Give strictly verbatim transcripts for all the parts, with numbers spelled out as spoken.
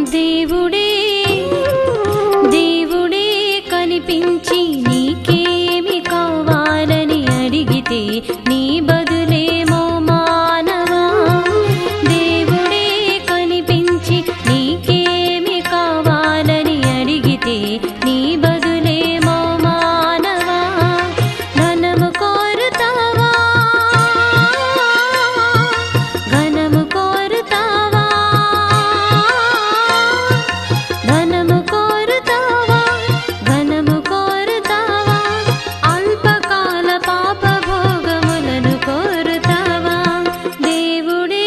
దేవుడే దేవుడే కనిపించి నీకేమి కావాలని అడిగితే నీ బదులేమో మానవా. దేవుడే కనిపించి నీకేమి కావాలని అడిగితే నీ బదులేమో మానవా. ధనము కోరుతావా ఘనము కోరుతావా ధనము కోరుతావా ఘనము కోరుతావా అల్పకాల పాప భోగములను కోరుతావా. దేవుడే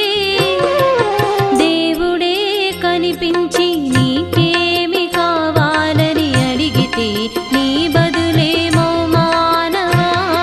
దేవుడే కనిపించి నీకేమి కావాలని అడిగితే నీ బదులేమో మానవా.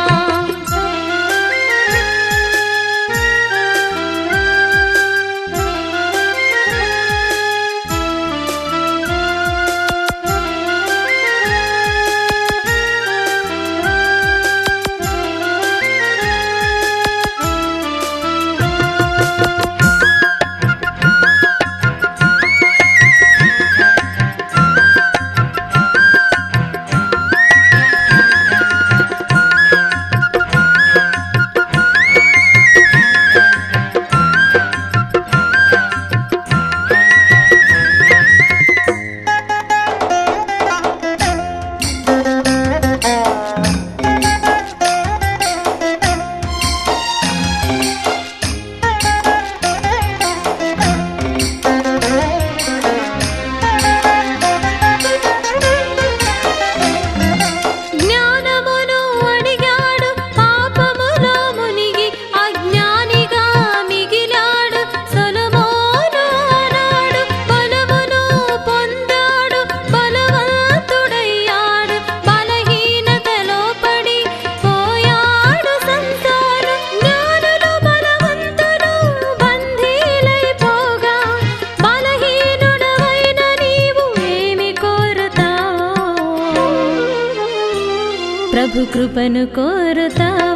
జ్ఞానమును అడిగాడు పాపములో మునిగి అజ్ఞానిగా మిగిలాడు సొలొమోను ఆనాడు. బలమును పొందాడు బలవంతుడయ్యాడు బలహీనతలో పడి పోయాడు సంసారం. జ్ఞానులు బలవంతులు బందీలైపోగా బలహీనుడవైన నీవు ఏమి కోరుతావు. ప్రభు కృపను కోరుతావా